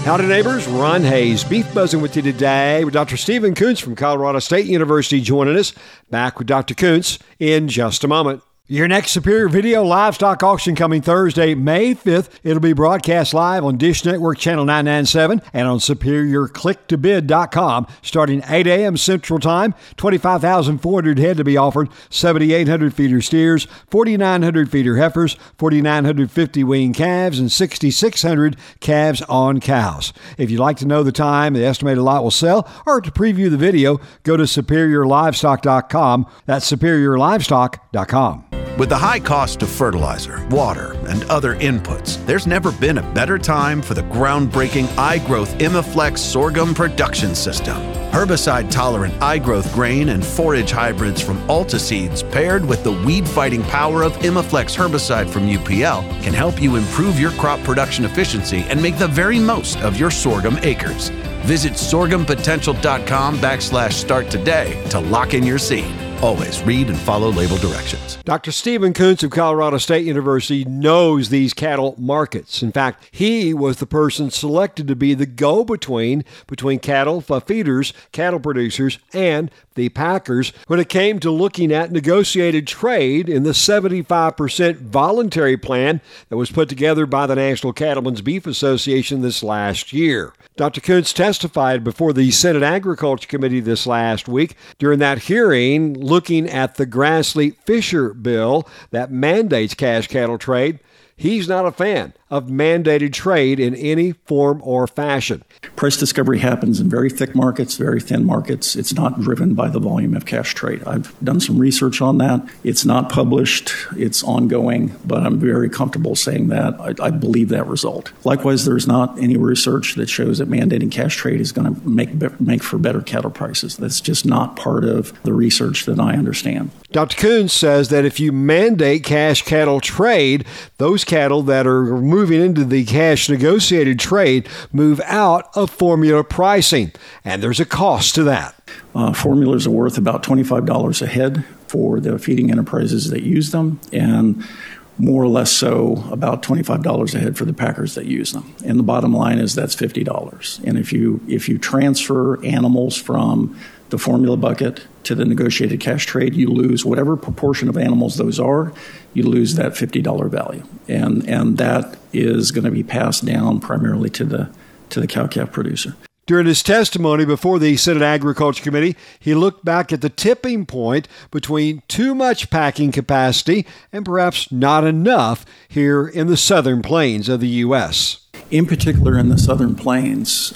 Howdy, neighbors. Ron Hayes, Beef Buzzing with you today with Dr. Stephen Kuntz from Colorado State University joining us. Back with Dr. Kuntz in just a moment. Your next Superior Video livestock auction coming Thursday, May 5th. It'll be broadcast live on Dish Network Channel 997 and on SuperiorClickToBid.com starting 8 a.m. Central Time. 25,400 head to be offered, 7,800 feeder steers, 4,900 feeder heifers, 4,950 weaned calves, and 6,600 calves on cows. If you'd like to know the time the estimated lot will sell or to preview the video, go to SuperiorLivestock.com. That's SuperiorLivestock.com. With the high cost of fertilizer, water, and other inputs, there's never been a better time for the groundbreaking iGrowth Imaflex sorghum production system. Herbicide-tolerant iGrowth grain and forage hybrids from Alta Seeds paired with the weed-fighting power of Imaflex herbicide from UPL can help you improve your crop production efficiency and make the very most of your sorghum acres. Visit sorghumpotential.com/start today to lock in your seed. Always read and follow label directions. Dr. Stephen Kuntz of Colorado State University knows these cattle markets. In fact, he was the person selected to be the go-between between cattle feeders, cattle producers, and the packers when it came to looking at negotiated trade in the 75% voluntary plan that was put together by the National Cattlemen's Beef Association this last year. Dr. Kuntz testified before the Senate Agriculture Committee this last week. During that hearing, looking at the Grassley-Fisher bill that mandates cash cattle trade, he's not a fan of mandated trade in any form or fashion. Price discovery happens in very thick markets, very thin markets. It's not driven by the volume of cash trade. I've done some research on that. It's not published. It's ongoing, but I'm very comfortable saying that. I believe that result. Likewise, there's not any research that shows that mandating cash trade is going to make for better cattle prices. That's just not part of the research that I understand. Dr. Kuntz says that if you mandate cash cattle trade, those cattle that are moving into the cash negotiated trade move out of formula pricing, and there's a cost to that. Formulas are worth about $25 a head for the feeding enterprises that use them, and more or less so about $25 a head for the packers that use them. And the bottom line is that's $50. And if you transfer animals from the formula bucket to the negotiated cash trade, you lose whatever proportion of animals those are, you lose that $50 value. And that is going to be passed down primarily to the cow-calf producer. During his testimony before the Senate Agriculture Committee, he looked back at the tipping point between too much packing capacity and perhaps not enough here in the southern plains of the U.S. In particular in the southern plains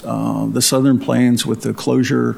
with the closure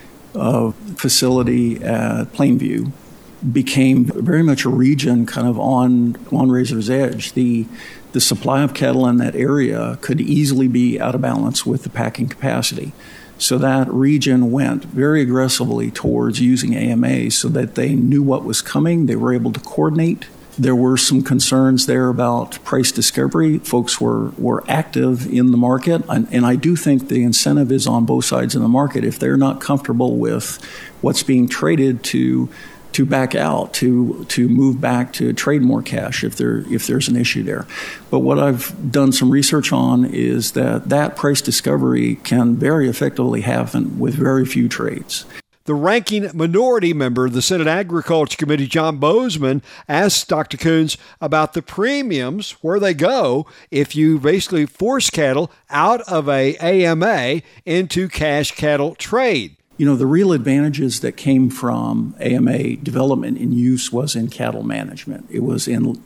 facility at Plainview became very much a region kind of on razor's edge. The supply of cattle in that area could easily be out of balance with the packing capacity. So that region went very aggressively towards using AMAs so that they knew what was coming. They were able to coordinate. There were some concerns there about price discovery. Folks were active in the market, and I do think the incentive is on both sides of the market. If they're not comfortable with what's being traded, to back out, to move back to trade more cash if there's an issue there. But what I've done some research on is that price discovery can very effectively happen with very few trades. The ranking minority member of the Senate Agriculture Committee, John Bozeman, asked Dr. Kuntz about the premiums, where they go if you basically force cattle out of a AMA into cash cattle trade. You know, the real advantages that came from AMA development and use was in cattle management. It was in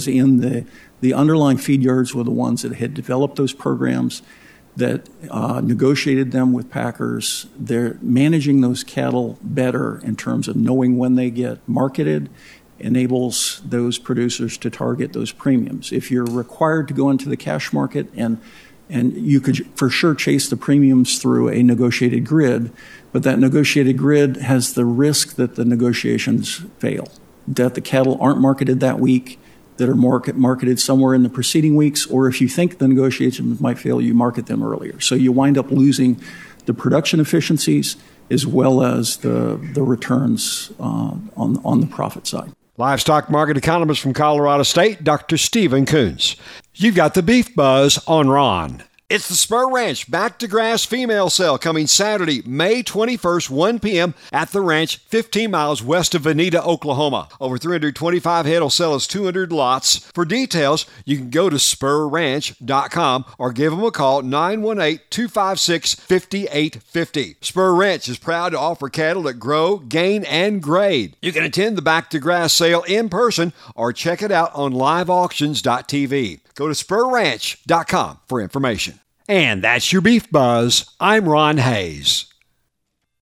the underlying feed yards were the ones that had developed those programs, that negotiated them with packers. They're managing those cattle better in terms of knowing when they get marketed, enables those producers to target those premiums. If you're required to go into the cash market, and you could for sure chase the premiums through a negotiated grid, but that negotiated grid has the risk that the negotiations fail, that the cattle aren't marketed that week, that are marketed somewhere in the preceding weeks, or if you think the negotiations might fail, you market them earlier. So you wind up losing the production efficiencies as well as the returns on the profit side. Livestock market economist from Colorado State, Dr. Stephen Kuntz. You've got the Beef Buzz on Ron. It's the Spur Ranch Back to Grass Female Sale coming Saturday, May 21st, 1 p.m. at the ranch 15 miles west of Veneta, Oklahoma. Over 325 head will sell as 200 lots. For details, you can go to spurranch.com or give them a call 918-256-5850. Spur Ranch is proud to offer cattle that grow, gain, and grade. You can attend the Back to Grass sale in person or check it out on liveauctions.tv. Go to spurranch.com for information. And that's your Beef Buzz. I'm Ron Hayes.